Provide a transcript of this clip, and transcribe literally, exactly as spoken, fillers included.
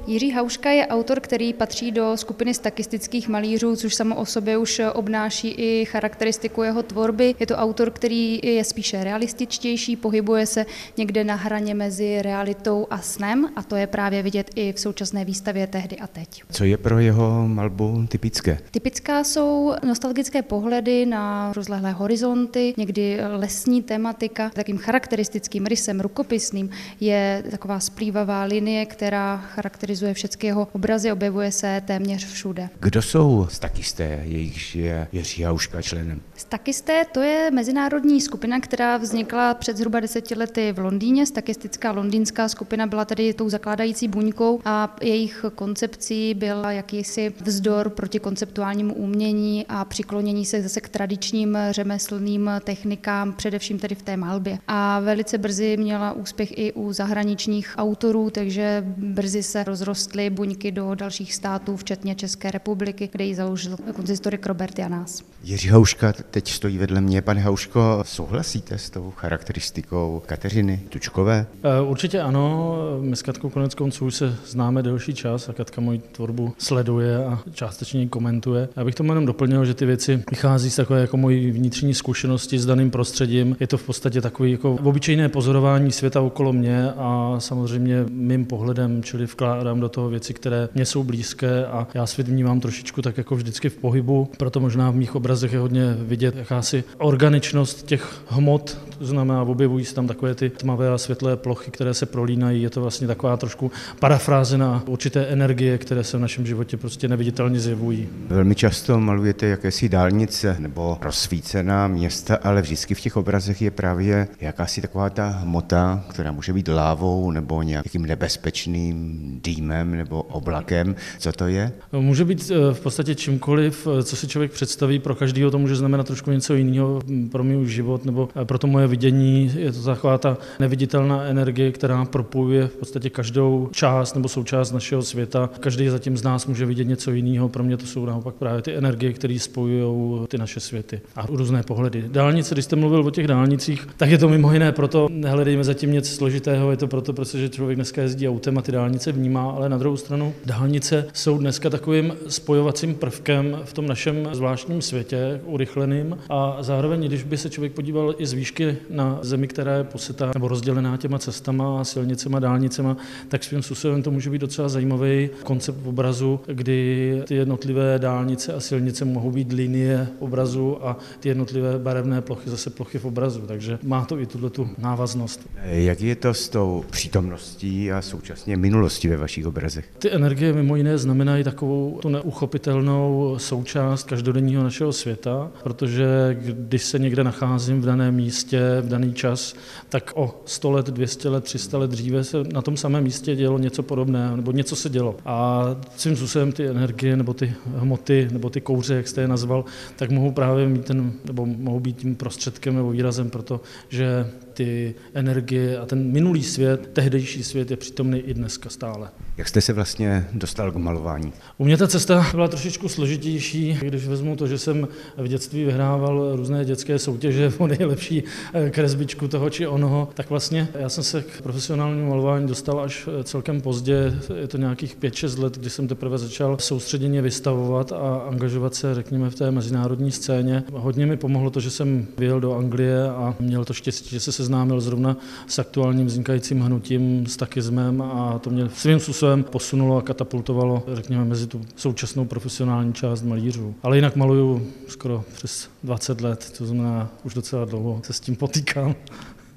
Jiří Hauška je autor, který patří do skupiny stakistických malířů, což samo o sobě už obnáší i charakteristiku jeho tvorby. Je to autor, který je spíše realističtější, pohybuje se někde na hraně mezi realitou a snem a to je právě vidět i v současné výstavě Tehdy a teď. Co je pro jeho malbu typické? Typická jsou nostalgické pohledy na rozlehlé horizonty, někdy lesní tematika. Takým charakteristickým rysem rukopisným je taková splývavá linie, která charakterizuje všechny jeho obrazy, objevuje se téměř všude. Kdo jsou stakisté, jejichž je Jiří Hauška členem? Stakisté to je mezinárodní skupina, která vznikla před zhruba deseti lety v Londýně. Stakistická londýnská skupina byla tedy tou zakládající buňkou a jejich koncepcí byl jakýsi vzdor proti konceptuálnímu umění a přiklonění se zase k tradičním řemeslným technikám, především tedy v té malbě. A velice brzy měla úspěch i u zahraničních autorů, takže brzy se rozrostly buňky do dalších států, včetně České republiky, kde ji založil konzistorik Robert Janás. Jiří Hauška teď stojí vedle mě. Pane Hauško, souhlasíte s tou charakteristikou Kateřiny Tučkové? Určitě ano. My s Katkou konec konců už se známe delší čas a Katka moji tvorbu sleduje a částečně ji komentuje. Já bych tomu jenom doplnil, že ty věci vychází z takové jako mojí vnitřní zkušenosti s daným prostředím. Je to v podstatě takový jako obyčejné pozorování světa okolo mě a samozřejmě mým pohledem, čili vkládám do toho věci, které mě jsou blízké a já svět vnímám trošičku tak jako vždycky v pohybu, proto možná v mých obrazech je hodně vidět jakási organičnost těch hmot, to znamená objevují se tam takové ty tmavé a světlé plochy, které se prolínají, je to vlastně taková trošku parafráze na určité energie, které se v našem životě prostě neviditelně zjevují. Velmi často malujete jakési dálnice nebo rozsvícená města, ale vždycky v těch obrazech je právě jakási taková ta hmota, která může být lávou nebo nějakým nebezpečným dýmem nebo oblakem. Co to je? Může být v podstatě čímkoliv, co si člověk představí, pro každého to může znamenat trošku něco jiného, pro můj život nebo pro to moje vidění. Je to taková ta neviditelná energie, která propojuje v podstatě každou část nebo součást našeho světa. Každý zatím z nás může vidět něco jiného. Pro mě to jsou naopak právě ty energie, které spojují ty naše světy a různé pohledy. Dálnice, když jste mluvil o těch dálnicích, tak je to mimo jiné proto, nehledejme zatím něco složitého, je to proto, protože člověk dneska jezdí autem a ty dálnice vnímá, ale na druhou stranu dálnice jsou dneska takovým spojovacím prvkem v tom našem zvláštním světě, urychleným a zároveň, když by se člověk podíval i z výšky na zemi, která je posetá nebo rozdělená těma cestama, silnicema, dálnicema, tak svým způsobem to může být docela zajímavý koncept obrazu, kdy ty jednotlivé dálnice a silnice mohou být linie obrazu a ty jednotlivé barevné plochy zase plochy v obrazu, takže má to i tuto návaznost. Jak je to s tou přítomností a současně minulostí ve vašich obrazech? Ty energie mimo jiné znamenají takovou tu neuchopitelnou součást každodenního našeho světa, protože když se někde nacházím v daném místě, v daný čas, tak o sto let, dvě stě let, tři sta let dříve se na tom samém místě dělo něco podobného, nebo něco se dělo. A svým způsobem ty energie, nebo ty hmoty, nebo ty kouře, jak jste je nazval, tak mohou právě mít ten, nebo mohou být tím prostředkem nebo výrazem pro to, že ty energie a ten minulý svět, tehdejší svět je přítomný i dneska stále. Jak jste se vlastně dostal k malování? U mě ta cesta byla trošičku složitější, když vezmu to, že jsem v dětství vyhrával různé dětské soutěže o nejlepší kresbičku toho či onoho, tak vlastně já jsem se k profesionálnímu malování dostal až celkem pozdě, je to nějakých pět šest let, kdy jsem teprve začal soustředěně vystavovat a angažovat se, řekněme, v té mezinárodní scéně. Hodně mi pomohlo to, že jsem vyjel do Anglie a měl to štěstí, že se seznámil zrovna s aktuálním vznikajícím hnutím, s takismem a to mě svým způsobem posunulo a katapultovalo, řekněme, mezi tu současnou profesionální část malířů. Ale jinak maluju skoro přes dvacet let, to znamená už docela dlouho se s tím potýkám.